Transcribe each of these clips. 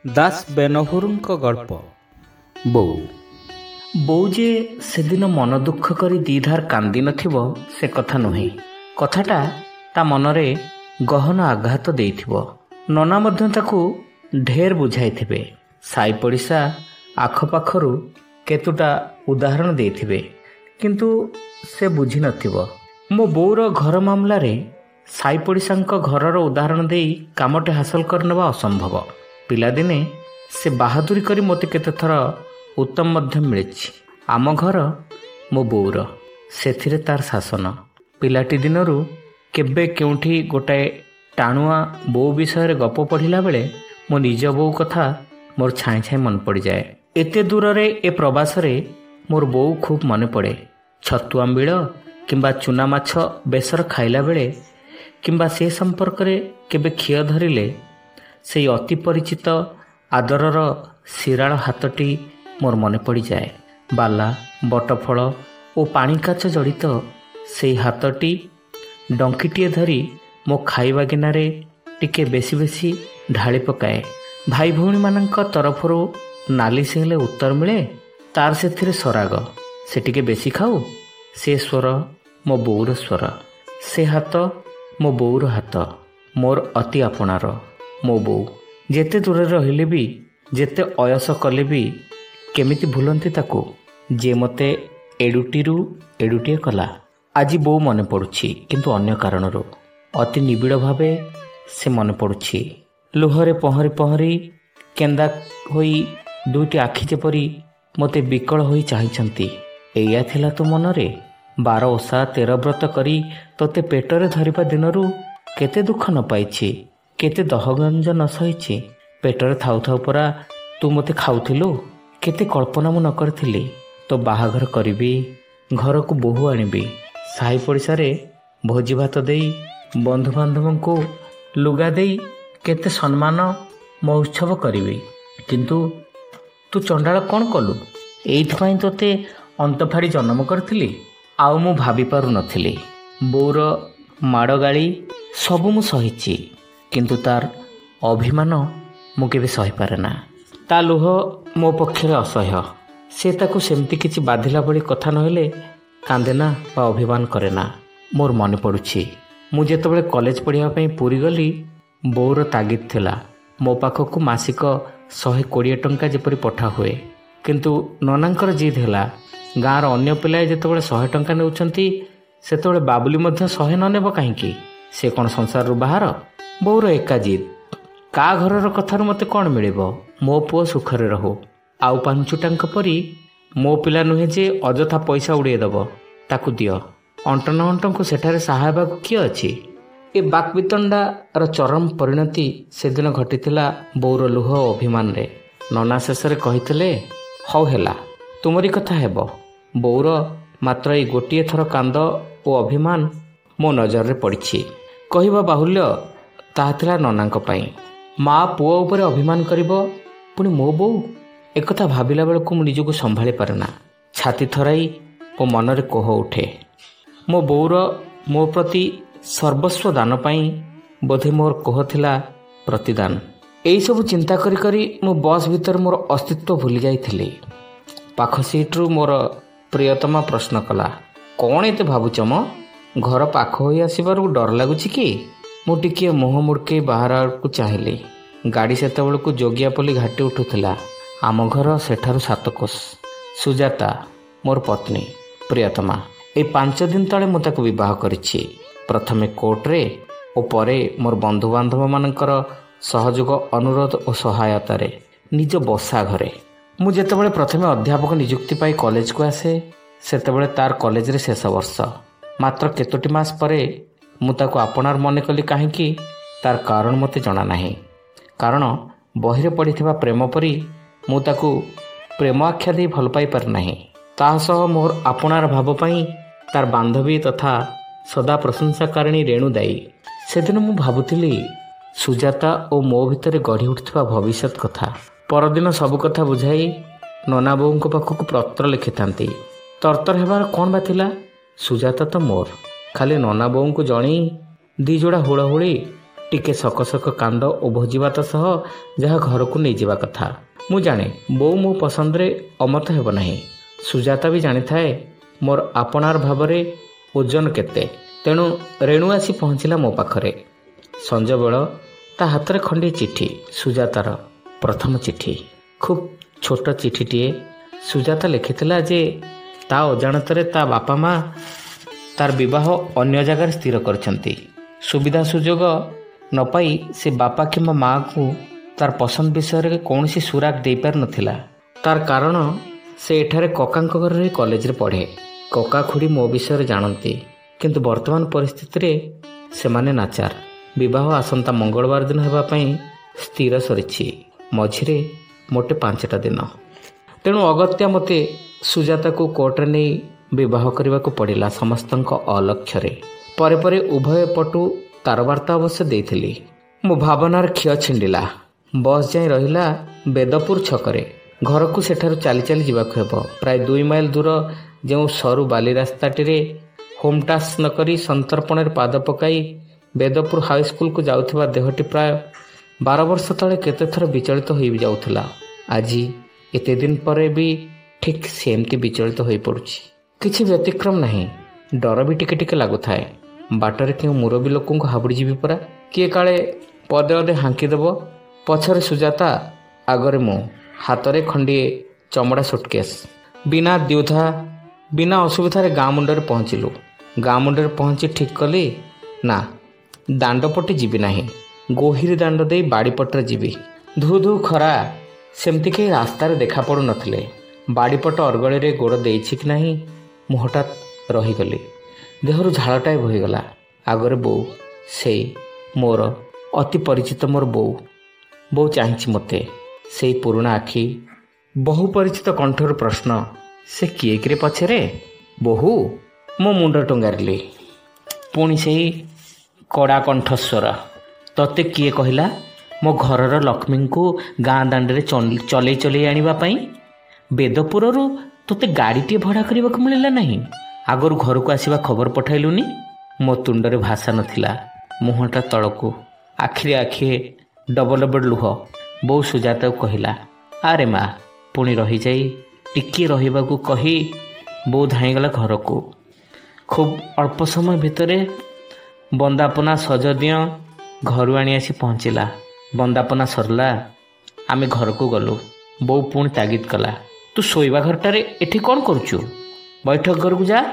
ଦାସ ବେନହୁରଙ୍କ ଗଳ୍ପ। ବୋଉ ବୋଉ ଯେ ସେଦିନ ମନ ଦୁଃଖ କରି ଦିଧାର କାନ୍ଦି ନଥିବ ସେ କଥା ନୁହେଁ। କଥାଟା ତା ମନରେ ଗହନ ଆଘାତ ଦେଇଥିବ। ନନା ମଧ୍ୟ ତାକୁ ଢେର ବୁଝାଇଥିବେ। ସାଇ ପଡ଼ିଶା ଆଖପାଖରୁ କେତୁଟା ଉଦାହରଣ ଦେଇଥିବେ, କିନ୍ତୁ ସେ ବୁଝିନଥିବ। ମୋ ବୋଉର ଘର ମାମଲାରେ ସାଇ ପଡ଼ିଶାଙ୍କ ଘରର ଉଦାହରଣ ଦେଇ କାମଟେ ହାସଲ କରିନେବା ଅସମ୍ଭବ। ପିଲାଦିନେ ସେ ବାହାଦୁରୀ କରି ମୋତେ କେତେଥର ଉତ୍ତମ ମଧ୍ୟ ମିଳିଛି। ଆମ ଘର ମୋ ବୋଉର, ସେଥିରେ ତାର ଶାସନ। ପିଲାଟି ଦିନରୁ କେବେ କେଉଁଠି ଗୋଟାଏ ଟାଣୁଆ ବୋଉ ବିଷୟରେ ଗପ ପଢ଼ିଲା ବେଳେ ମୋ ନିଜ ବୋଉ କଥା ମୋର ଛାଇଁ ଛାଇଁ ମନେ ପଡ଼ିଯାଏ। ଏତେ ଦୂରରେ ଏ ପ୍ରବାସରେ ମୋର ବୋଉ ଖୁବ୍ ମନେ ପଡ଼େ। ଛତୁ ଆମ୍ବିଳ କିମ୍ବା ଚୁନା ମାଛ ବେସର ଖାଇଲା ବେଳେ କିମ୍ବା ସେ ସମ୍ପର୍କରେ କେବେ ଖିଅ ଧରିଲେ ସେଇ ଅତି ପରିଚିତ ଆଦରର ଶିରାଳ ହାତଟି ମୋର ମନେ ପଡ଼ିଯାଏ। ବାଲା, ବଟଫଳ ଓ ପାଣି କାଚ ଜଡ଼ିତ ସେଇ ହାତଟି ଡଙ୍କିଟିଏ ଧରି ମୋ ଖାଇବା ଗିନାରେ ଟିକେ ବେଶୀ ବେଶୀ ଢାଳି ପକାଏ। ଭାଇ ଭଉଣୀମାନଙ୍କ ତରଫରୁ ନାଲିଶ ହେଲେ ଉତ୍ତର ମିଳେ, ତାର ସେଥିରେ ସରାଗ, ସେ ଟିକେ ବେଶୀ ଖାଉ। ସେ ସ୍ୱର ମୋ ବୋଉର ସ୍ୱର। ସେ ହାତ ମୋ ବୋଉର ହାତ, ମୋର ଅତି ଆପଣାର। ମୋ ବୋଉ ଯେତେ ଦୂରରେ ରହିଲେ ବି, ଯେତେ ଅୟସ କଲେ ବି କେମିତି ଭୁଲନ୍ତି ତାକୁ, ଯିଏ ମୋତେ ଏଡ଼ୁଟିରୁ ଏଡ଼ୁଟିଏ କଲା। ଆଜି ବୋଉ ମନେ ପଡ଼ୁଛି, କିନ୍ତୁ ଅନ୍ୟ କାରଣରୁ। ଅତି ନିବିଡ଼ ଭାବେ ସେ ମନେ ପଡ଼ୁଛି। ଲୁହରେ ପହଁରି ପହଁରି କେନ୍ଦା ହୋଇ ଦୁଇଟି ଆଖି ଯେପରି ମୋତେ ବିକଳ ହୋଇ ଚାହିଁଛନ୍ତି। ଏଇଆ ଥିଲା ତୋ ମନରେ? 12 ଓଷା 13 ବ୍ରତ କରି ତୋତେ ପେଟରେ ଧରିବା ଦିନରୁ କେତେ ଦୁଃଖ ନ ପାଇଛି, କେତେ ଦହଗଞ୍ଜ ନ ସହିଛି। ପେଟରେ ଥାଉ ଥାଉ ପରା ତୁ ମୋତେ ଖାଉଥିଲୁ। କେତେ କଳ୍ପନା ମୁଁ ନ କରିଥିଲି। ତୋ ବାହାଘର କରିବି, ଘରକୁ ବୋହୂ ଆଣିବି, ସାହି ପଡ଼ିଶାରେ ଭୋଜି ଭାତ ଦେଇ, ବନ୍ଧୁବାନ୍ଧବଙ୍କୁ ଲୁଗା ଦେଇ କେତେ ସମ୍ମାନ ମହୋତ୍ସବ କରିବି। କିନ୍ତୁ ତୁ ଚଣ୍ଡାଳ କ'ଣ କଲୁ? ଏଇଥିପାଇଁ ତୋତେ ଅନ୍ତ ଫାଡ଼ି ଜନ୍ମ କରିଥିଲି। ଆଉ ମୁଁ ଭାବି ପାରୁନଥିଲି। ବୋଉର ମାଡ଼ ଗାଳି ସବୁ ମୁଁ ସହିଛି, କିନ୍ତୁ ତାର ଅଭିମାନ ମୁଁ କେବେ ସହିପାରେ ନା। ତା ଲୁହ ମୋ ପକ୍ଷରେ ଅସହ୍ୟ। ସେ ତାକୁ ସେମିତି କିଛି ବାଧିଲା ଭଳି କଥା ନହେଲେ କାନ୍ଦେ ନା ବା ଅଭିମାନ କରେ ନା। ମୋର ମନେ ପଡ଼ୁଛି, ମୁଁ ଯେତେବେଳେ କଲେଜ ପଢ଼ିବା ପାଇଁ ପୁରୀ ଗଲି, ବୋଉର ତାଗିଦ ଥିଲା ମୋ ପାଖକୁ ମାସିକ 120 ଟଙ୍କା ଯେପରି ପଠା ହୁଏ। କିନ୍ତୁ ନନାଙ୍କର ଜିଦ୍ ହେଲା, ଗାଁର ଅନ୍ୟ ପିଲାଏ ଯେତେବେଳେ 100 ଟଙ୍କା ନେଉଛନ୍ତି, ସେତେବେଳେ ବାବୁଲି ମଧ୍ୟ 100 ନ ନେବ କାହିଁକି? ସେ କ'ଣ ସଂସାରରୁ ବାହାର? ବୋଉର ଏକା ଜିଦ୍। କା ଘରର କଥାରୁ ମୋତେ କ'ଣ ମିଳିବ? ମୋ ପୁଅ ସୁଖରେ ରହୁ। ଆଉ ପାଞ୍ଚୁଟାଙ୍କ ପରି ମୋ ପିଲା ନୁହେଁ ଯେ ଅଯଥା ପଇସା ଉଡ଼େଇ ଦେବ। ତାକୁ ଦିଅ। ଅଣ୍ଟନ ଅଣ୍ଟଙ୍କୁ ସେଠାରେ ସାହା ହେବାକୁ କିଏ ଅଛି? ଏ ବାକ୍ବିତଣ୍ଡାର ଚରମ ପରିଣତି ସେଦିନ ଘଟିଥିଲା ବୋଉର ଲୁହ ଓ ଅଭିମାନରେ। ନନା ଶେଷରେ କହିଥିଲେ, ହଉ ହେଲା, ତୁମରି କଥା ହେବ। ବୋଉର ମାତ୍ର ଏଇ ଗୋଟିଏ ଥର କାନ୍ଦ ଓ ଅଭିମାନ ମୋ ନଜରରେ ପଡ଼ିଛି। କହିବା ବାହୁଲ୍ୟ, ତାହା ଥିଲା ନନାଙ୍କ ପାଇଁ। ମା ପୁଅ ଉପରେ ଅଭିମାନ କରିବ, ପୁଣି ମୋ ବୋଉ? ଏକଥା ଭାବିଲା ବେଳକୁ ମୁଁ ନିଜକୁ ସମ୍ଭାଳି ପାରେ ନା। ଛାତି ଥରାଇ ମୋ ମନରେ କୋହ ଉଠେ। ମୋ ବୋଉର ମୋ ପ୍ରତି ସର୍ବସ୍ୱ ଦାନ ପାଇଁ ବୋଧେ ମୋର କୋହ ଥିଲା ପ୍ରତିଦାନ। ଏହିସବୁ ଚିନ୍ତା କରି କରି ମୁଁ ବସ୍ ଭିତରେ ମୋର ଅସ୍ତିତ୍ୱ ଭୁଲି ଯାଇଥିଲି। ପାଖ ସିଟ୍ରୁ ମୋର ପ୍ରିୟତମା ପ୍ରଶ୍ନ କଲା, କ'ଣ ଏତେ ଭାବୁଛ ମ? ଘର ପାଖ ହୋଇ ଆସିବାରୁ ଡର ଲାଗୁଛି କି? ମୁଁ ଟିକିଏ ମୁହଁ ମୁଡ଼କେଇ ବାହାର ଆଡ଼କୁ ଚାହିଁଲି। ଗାଡ଼ି ସେତେବେଳକୁ ଯୋଗିଆପଲ୍ଲୀ ଘାଟି ଉଠୁଥିଲା। ଆମ ଘର ସେଠାରୁ 7 କୋଶ। ସୁଜାତା ମୋର ପତ୍ନୀ, ପ୍ରିୟତମା। ଏଇ 5 ଦିନ ତଳେ ମୁଁ ତାକୁ ବିବାହ କରିଛି। ପ୍ରଥମେ କୋର୍ଟରେ ଓ ପରେ ମୋର ବନ୍ଧୁବାନ୍ଧବମାନଙ୍କର ସହଯୋଗ, ଅନୁରୋଧ ଓ ସହାୟତାରେ ନିଜ ବସା ଘରେ। ମୁଁ ଯେତେବେଳେ ପ୍ରଥମେ ଅଧ୍ୟାପକ ନିଯୁକ୍ତି ପାଇ କଲେଜକୁ ଆସେ, ସେତେବେଳେ ତାର କଲେଜରେ ଶେଷ ବର୍ଷ। ମାତ୍ର କେତୋଟି ମାସ ପରେ ମୁଁ ତାକୁ ଆପଣାର ମନେ କଲି କାହିଁକି, ତାର କାରଣ ମୋତେ ଜଣା ନାହିଁ। କାରଣ ବହିରେ ପଢ଼ିଥିବା ପ୍ରେମ ପରି ମୁଁ ତାକୁ ପ୍ରେମ ଆଖ୍ୟା ଦେଇ ଭଲ ପାଇପାରେ ନାହିଁ। ତା ସହ ମୋର ଆପଣାର ଭାବ ପାଇଁ ତାର ବାନ୍ଧବୀ ତଥା ସଦା ପ୍ରଶଂସାକାରିଣୀ ରେଣୁ ଦାୟୀ। ସେଦିନ ମୁଁ ଭାବୁଥିଲି ସୁଜାତା ଓ ମୋ ଭିତରେ ଗଢ଼ି ଉଠୁଥିବା ଭବିଷ୍ୟତ କଥା। ପରଦିନ ସବୁ କଥା ବୁଝାଇ ନନା ବୋଉଙ୍କ ପାଖକୁ ପତ୍ର ଲେଖିଥାନ୍ତି। ତରତର ହେବାର କ'ଣ ବା ଥିଲା? ସୁଜାତା ତ ମୋର। ଖାଲି ନନା ବୋଉଙ୍କୁ ଜଣେଇ 2 ଯୋଡ଼ା ହୁଳହୁଳି ଟିକେ ସକସକ କାନ୍ଦ ଓ ଭୋଜିଭାତ ସହ ଯାହା ଘରକୁ ନେଇଯିବା କଥା। ମୁଁ ଜାଣେ ବୋଉ ମୋ ପସନ୍ଦରେ ଅମତ ହେବ ନାହିଁ। ସୁଜାତା ବି ଜାଣିଥାଏ ମୋର ଆପଣାର ଭାବରେ ଓଜନ କେତେ। ତେଣୁ ରେଣୁ ଆସି ପହଞ୍ଚିଲା ମୋ ପାଖରେ। ସଞ୍ଜବେଳ ତା ହାତରେ ଖଣ୍ଡିଏ ଚିଠି, ସୁଜାତାର ପ୍ରଥମ ଚିଠି। ଖୁବ୍ ଛୋଟ ଚିଠିଟିଏ। ସୁଜାତା ଲେଖିଥିଲା ଯେ ତା ଅଜାଣତରେ ତା ବାପା ମା ତାର ବିବାହ ଅନ୍ୟ ଜାଗାରେ ସ୍ଥିର କରିଛନ୍ତି। ସୁବିଧା ସୁଯୋଗ ନ ପାଇ ସେ ବାପା କିମ୍ବା ମାଆକୁ ତାର ପସନ୍ଦ ବିଷୟରେ କୌଣସି ସୁରାଗ ଦେଇପାରିନଥିଲା। ତାର କାରଣ ସେ ଏଠାରେ କକାଙ୍କ ଘରେ ରହି କଲେଜରେ ପଢ଼େ। କକା ଖୁଡ଼ି ମୋ ବିଷୟରେ ଜାଣନ୍ତି, କିନ୍ତୁ ବର୍ତ୍ତମାନ ପରିସ୍ଥିତିରେ ସେମାନେ ନାଚାର। ବିବାହ ଆସନ୍ତା ମଙ୍ଗଳବାର ଦିନ ହେବା ପାଇଁ ସ୍ଥିର ସରିଛି। ମଝିରେ ମୋଟେ 5ଟା ଦିନ। ତେଣୁ ଅଗତ୍ୟା ମୋତେ ସୁଜାତାକୁ କୋର୍ଟରେ ନେଇ ବିବାହ କରିବାକୁ ପଡ଼ିଲା ସମସ୍ତଙ୍କ ଅଲକ୍ଷ୍ୟରେ। ପରେ ପରେ ଉଭୟ ପଟୁ ତାରବାର୍ତ୍ତା ଅବଶ୍ୟ ଦେଇଥିଲି। ମୋ ଭାବନାର କ୍ଷୟ ଛିଣ୍ଡିଲା। ବସ୍ ଯାଇ ରହିଲା ବେଦପୁର ଛକରେ। ଘରକୁ ସେଠାରୁ ଚାଲି ଚାଲି ଯିବାକୁ ହେବ। ପ୍ରାୟ 2 ମାଇଲ ଦୂର ଯେଉଁ ସରୁ ବାଲି ରାସ୍ତାଟିରେ ହୋମ୍ ଟାସ୍କ ନ କରି ସନ୍ତର୍ପଣରେ ପାଦ ପକାଇ ବେଦପୁର ହାଇସ୍କୁଲକୁ ଯାଉଥିବା ଦେହଟି ପ୍ରାୟ 12 ବର୍ଷ ତଳେ କେତେଥର ବିଚଳିତ ହୋଇଯାଉଥିଲା। ଆଜି ଏତେ ଦିନ ପରେ ବି ଠିକ୍ ସେମିତି ବିଚଳିତ ହୋଇପଡ଼ୁଛି। କିଛି ବ୍ୟତିକ୍ରମ ନାହିଁ। ଡର ବି ଟିକେ ଟିକେ ଲାଗୁଥାଏ। ବାଟରେ କେଉଁ ମୁରବୀ ଲୋକଙ୍କୁ ହାବୁଡ଼ିଯିବି ପରା। କିଏ କାଳେ ପଦେ ଅଧେ ହାଙ୍କିଦେବ। ପଛରେ ସୁଜାତା, ଆଗରେ ମୁଁ। ହାତରେ ଖଣ୍ଡିଏ ଚମଡ଼ା ସୁଟକେସ୍। ବିନା ଦ୍ୱିଧା ବିନା ଅସୁବିଧାରେ ଗାଁ ମୁଣ୍ଡରେ ପହଞ୍ଚିଲୁ। ଗାଁ ମୁଣ୍ଡରେ ପହଞ୍ଚି ଠିକ୍ କଲି, ନା, ଦାଣ୍ଡପଟେ ଯିବି ନାହିଁ। ଗୋହିରୀ ଦାଣ୍ଡ ଦେଇ ବାଡ଼ିପଟରେ ଯିବି। ଧୁ ଧୁ ଖରା। ସେମିତି କେହି ରାସ୍ତାରେ ଦେଖା ପଡ଼ୁନଥିଲେ। ବାଡ଼ିପଟ ଅର୍ଗଳିରେ ଗୋଡ଼ ଦେଇଛି କି ନାହିଁ ମୁଁ ହଠାତ୍ ରହିଗଲି। ଦେହରୁ ଝାଳଟାଏ ବୋହିଗଲା। ଆଗରେ ବୋଉ, ସେଇ ମୋର ଅତି ପରିଚିତ ମୋର ବୋଉ। ବୋଉ ଚାହିଁଛି ମୋତେ। ସେଇ ପୁରୁଣା ଆଖି, ବହୁ ପରିଚିତ କଣ୍ଠରୁ ପ୍ରଶ୍ନ, ସେ କିଏ କିରେ ପଛରେ? ବୋହୂ? ମୋ ମୁଣ୍ଡ ଟୁଙ୍ଗାରିଲି। ପୁଣି ସେହି କଡ଼ା କଣ୍ଠସ୍ୱର, ତତେ କିଏ କହିଲା ମୋ ଘରର ଲକ୍ଷ୍ମୀଙ୍କୁ ଗାଁ ଦାଣ୍ଡରେ ଚଲେଇ ଚଲେଇ ଆଣିବା ପାଇଁ? ବେଦପୁରରୁ ତୋତେ ଗାଡ଼ିଟିଏ ଭଡ଼ା କରିବାକୁ ମିଳିଲା ନାହିଁ? ଆଗରୁ ଘରକୁ ଆସିବା ଖବର ପଠାଇଲୁନି? ମୋ ତୁଣ୍ଡରେ ଭାଷା ନଥିଲା। ମୁହଁଟା ତଳକୁ, ଆଖିରେ ଆଖିଏ ଡବଲ ଡବଲ ଲୁହ। ବୋଉ ସୁଜାତାକୁ କହିଲା, ଆରେ ମା। ପୁଣି ରହିଯାଇ ଟିକିଏ ରହିବାକୁ କହି ବୋଉ ଧାଇଁଗଲା ଘରକୁ। ଖୁବ୍ ଅଳ୍ପ ସମୟ ଭିତରେ ବନ୍ଦାପନା ସଜଦିଅ ଘରୁ ଆଣି ଆସି ପହଞ୍ଚିଲା। ବନ୍ଦାପନା ସରିଲା। ଆମେ ଘରକୁ ଗଲୁ। ବୋଉ ପୁଣି ତାଗିଦ କଲା, ତୁ ଶୋଇବା ଘରଟାରେ ଏଠି କ'ଣ କରୁଛୁ? ବୈଠକ ଘରକୁ ଯା।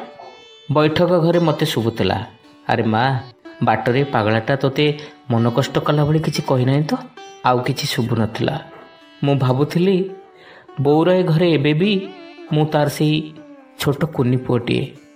ବୈଠକ ଘରେ ମୋତେ ଶୁଭୁଥିଲା, ଆରେ ମା, ବାଟରେ ପାଗଳାଟା ତୋତେ ମନ କଷ୍ଟ କଲା ଭଳି କିଛି କହିନାହିଁ ତ? ଆଉ କିଛି ଶୁଭୁନଥିଲା। ମୁଁ ଭାବୁଥିଲି ବୋଉର ଏ ଘରେ ଏବେ ବି ମୁଁ ତାର ସେଇ ଛୋଟ କୁନି ପୁଅଟିଏ।